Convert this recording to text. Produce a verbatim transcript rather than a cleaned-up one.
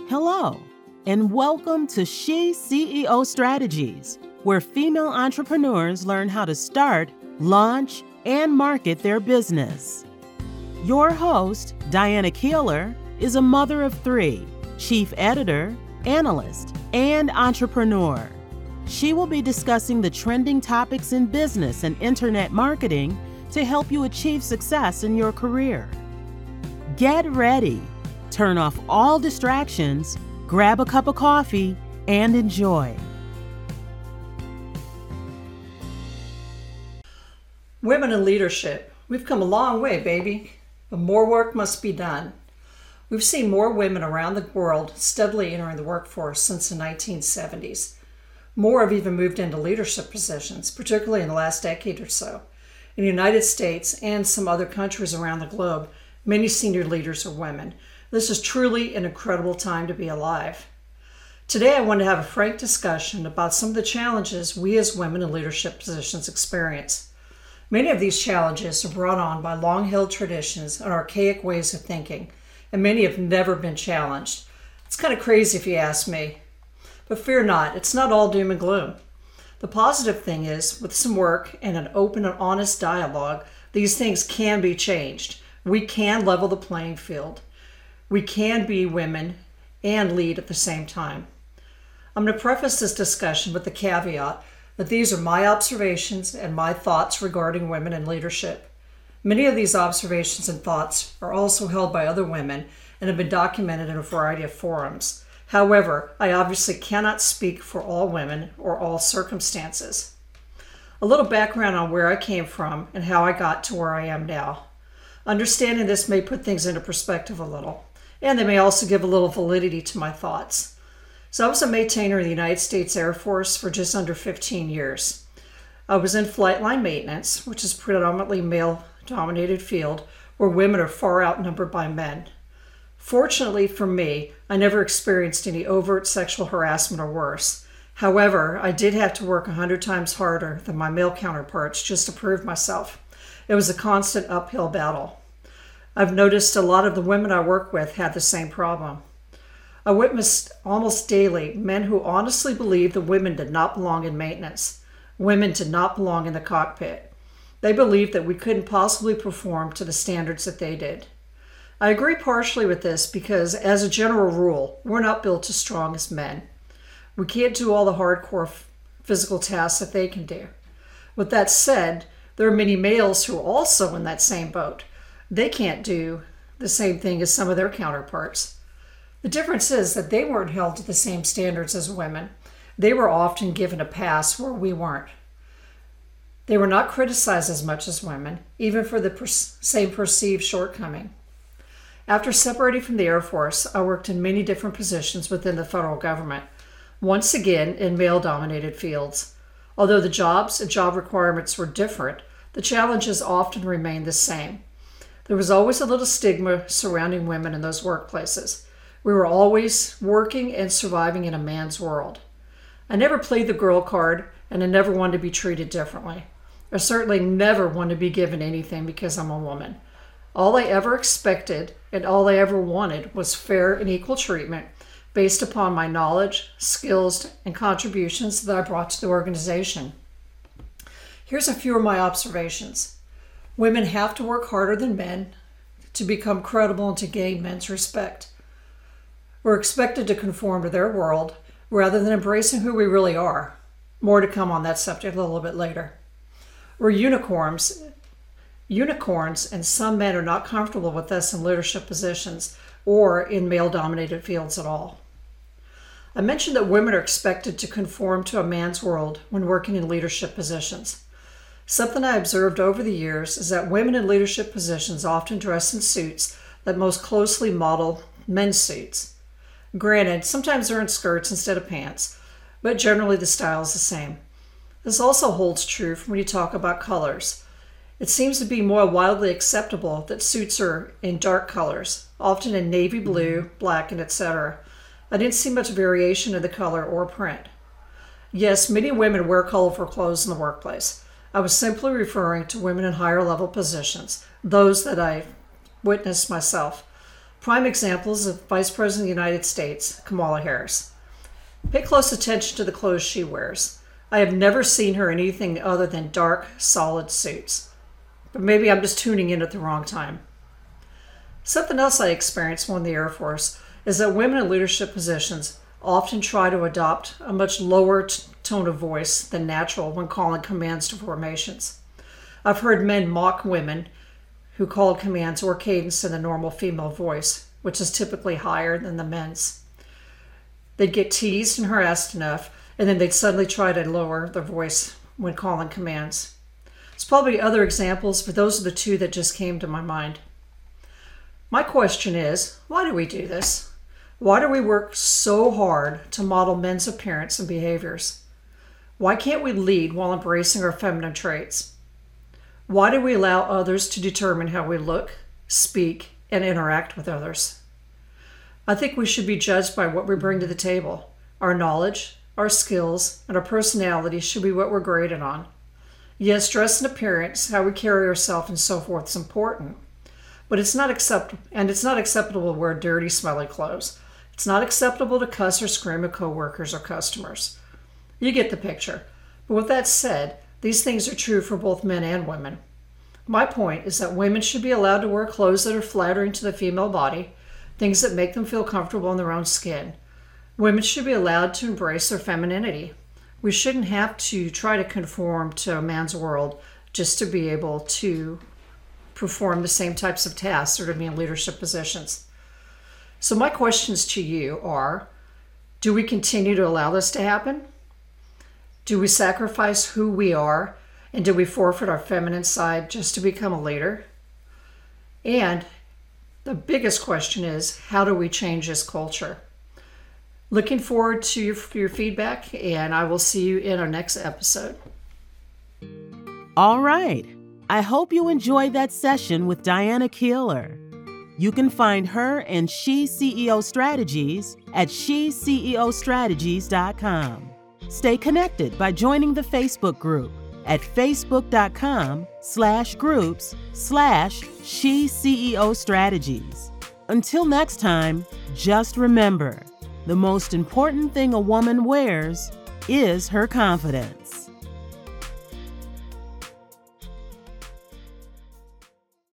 Hello, and welcome to She C E O Strategies, where female entrepreneurs learn how to start, launch, and market their business. Your host, Diana Keeler, is a mother of three, chief editor, analyst, and entrepreneur. She will be discussing the trending topics in business and internet marketing to help you achieve success in your career. Get ready. Turn off all distractions, grab a cup of coffee, and enjoy. Women in leadership. We've come a long way, baby, but more work must be done. We've seen more women around the world steadily entering the workforce since the nineteen seventies. More have even moved into leadership positions, particularly in the last decade or so. In the United States and some other countries around the globe, many senior leaders are women. This is truly an incredible time to be alive. Today, I want to have a frank discussion about some of the challenges we as women in leadership positions experience. Many of these challenges are brought on by long-held traditions and archaic ways of thinking, and many have never been challenged. It's kind of crazy if you ask me. But fear not, it's not all doom and gloom. The positive thing is, with some work and an open and honest dialogue, these things can be changed. We can level the playing field. We can be women and lead at the same time. I'm going to preface this discussion with the caveat that these are my observations and my thoughts regarding women in leadership. Many of these observations and thoughts are also held by other women and have been documented in a variety of forums. However, I obviously cannot speak for all women or all circumstances. A little background on where I came from and how I got to where I am now. Understanding this may put things into perspective a little, and they may also give a little validity to my thoughts. So I was a maintainer in the United States Air Force for just under fifteen years. I was in flight line maintenance, which is a predominantly male-dominated field where women are far outnumbered by men. Fortunately for me, I never experienced any overt sexual harassment or worse. However, I did have to work a hundred times harder than my male counterparts just to prove myself. It was a constant uphill battle. I've noticed a lot of the women I work with had the same problem. I witnessed almost daily men who honestly believed that women did not belong in maintenance. Women did not belong in the cockpit. They believed that we couldn't possibly perform to the standards that they did. I agree partially with this because, as a general rule, we're not built as strong as men. We can't do all the hardcore physical tasks that they can do. With that said, there are many males who are also in that same boat. They can't do the same thing as some of their counterparts. The difference is that they weren't held to the same standards as women. They were often given a pass where we weren't. They were not criticized as much as women, even for the per- same perceived shortcoming. After separating from the Air Force, I worked in many different positions within the federal government, once again in male-dominated fields. Although the jobs and job requirements were different, the challenges often remained the same. There was always a little stigma surrounding women in those workplaces. We were always working and surviving in a man's world. I never played the girl card, and I never wanted to be treated differently. I certainly never wanted to be given anything because I'm a woman. All I ever expected and all I ever wanted was fair and equal treatment based upon my knowledge, skills, and contributions that I brought to the organization. Here's a few of my observations. Women have to work harder than men to become credible and to gain men's respect. We're expected to conform to their world rather than embracing who we really are. More to come on that subject a little bit later. We're unicorns. Unicorns, and some men are not comfortable with us in leadership positions or in male-dominated fields at all. I mentioned that women are expected to conform to a man's world when working in leadership positions. Something I observed over the years is that women in leadership positions often dress in suits that most closely model men's suits. Granted, sometimes they're in skirts instead of pants, but generally the style is the same. This also holds true when you talk about colors. It seems to be more widely acceptable that suits are in dark colors, often in navy blue, black, and et cetera. I didn't see much variation in the color or print. Yes, many women wear colorful clothes in the workplace. I was simply referring to women in higher level positions, those that I witnessed myself. Prime examples of Vice President of the United States, Kamala Harris. Pay close attention to the clothes she wears. I have never seen her in anything other than dark, solid suits. But maybe I'm just tuning in at the wrong time. Something else I experienced while in the Air Force is that women in leadership positions often try to adopt a much lower t- tone of voice than natural when calling commands to formations. I've heard men mock women who called commands or cadence in the normal female voice, which is typically higher than the men's. They'd get teased and harassed enough, and then they'd suddenly try to lower their voice when calling commands. There's probably other examples, but those are the two that just came to my mind. My question is, why do we do this? Why do we work so hard to model men's appearance and behaviors? Why can't we lead while embracing our feminine traits? Why do we allow others to determine how we look, speak, and interact with others? I think we should be judged by what we bring to the table. Our knowledge, our skills, and our personality should be what we're graded on. Yes, dress and appearance, how we carry ourselves and so forth is important. But it's not acceptable, and it's not acceptable to wear dirty, smelly clothes. It's not acceptable to cuss or scream at coworkers or customers. You get the picture. But with that said, these things are true for both men and women. My point is that women should be allowed to wear clothes that are flattering to the female body, things that make them feel comfortable in their own skin. Women should be allowed to embrace their femininity. We shouldn't have to try to conform to a man's world just to be able to perform the same types of tasks or to be in leadership positions. So my questions to you are, do we continue to allow this to happen? Do we sacrifice who we are, and do we forfeit our feminine side just to become a leader? And the biggest question is, how do we change this culture? Looking forward to your, your feedback, and I will see you in our next episode. All right. I hope you enjoyed that session with Diana Keeler. You can find her and She C E O Strategies at she c e o strategies dot com. Stay connected by joining the Facebook group at facebook.com slash groups slash She C E O Strategies. Until next time, just remember, the most important thing a woman wears is her confidence.